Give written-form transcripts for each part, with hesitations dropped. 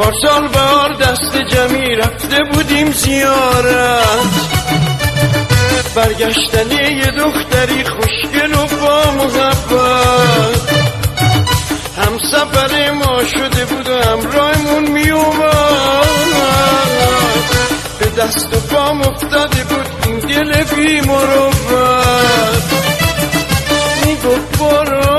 پارسال بهار دست جمعی رفته بودیم زیارت، برگشتن یه دختری خوشگل و با محبت، هم سفر ما شده بود و همراهمون می اومد، به دست و پام افتاده بود این دل بی مروت، می گفت برو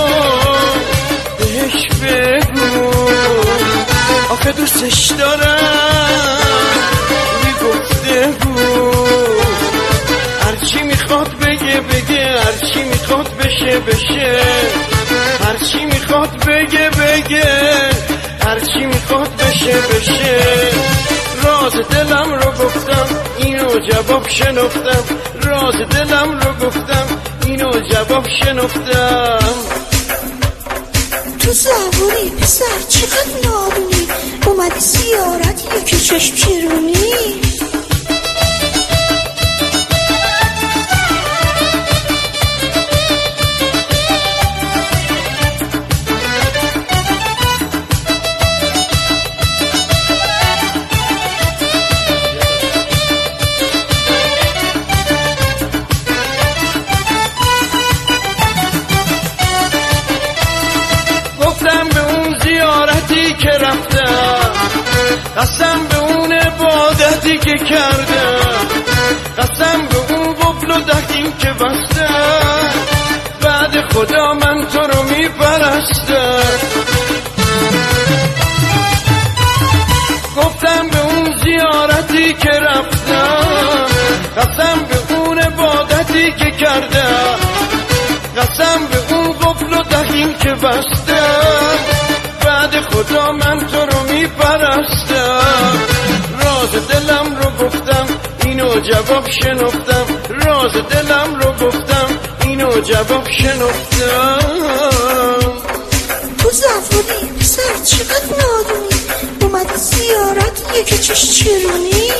بهش بگو آخه دوستش دارم، می گفته بود هرچی میخواد بگه بگه، هرچی میخواد بشه بشه، هرچی میخواد بگه بگه، هرچی میخواد بشه بشه. راز دلم رو گفتم اینو جواب شنفتم، راز دلم رو گفتم اینو جواب شنفتم. تو زبونی پسر چقدر نادونی، اومدی زیارت یکی چشم چرونی. گفتم به اون زیارتی که رفتم، قسم به اون عبادتی که کردم، قسم به اون قفل و دهیم که بستم، بعد خدا من تو رو میپرستم. گفتم به اون زیارتی که رفتم، قسم به اون عبادتی که کردم، قسم به اون قفل و دهیم که بستم، بعد خدا من تو رو میپرستم. راز دلم رو گفتم اینو جواب شنفتم، راز دلم رو گفتم اینو جواب شنفتم. تو زفاری پسر چقدر نادونی، اومدی زیارت یکی چشم چرونی.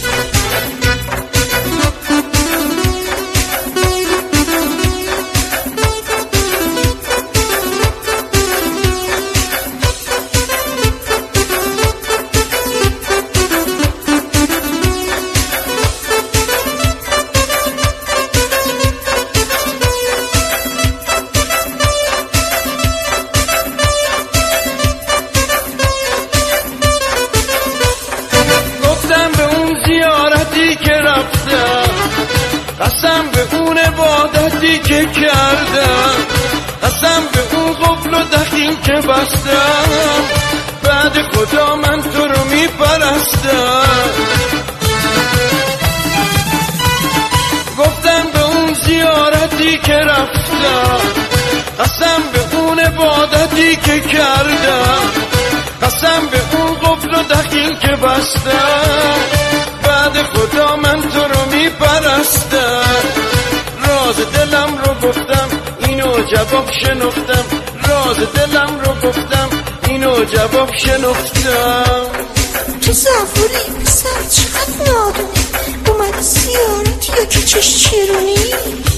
که رفتم، قسم به اون عبادتی که کردم، قسم به اون قفل و دهیم که بستم، بعد خدا من تو رو میپرستم. گفتم به اون زیارتی که رفتم، قسم به اون عبادتی که کردم، قسم به اون قفل و دهیم که بستم، بعد خدا من تو رو میپرستم. راز دلم رو گفتم اینو جواب شنفتم، راز دلم رو گفتم اینو جواب شنفتم. تو زفاری پسر چقدر نادونی، اومدی زیارت یکی چشم چرونی.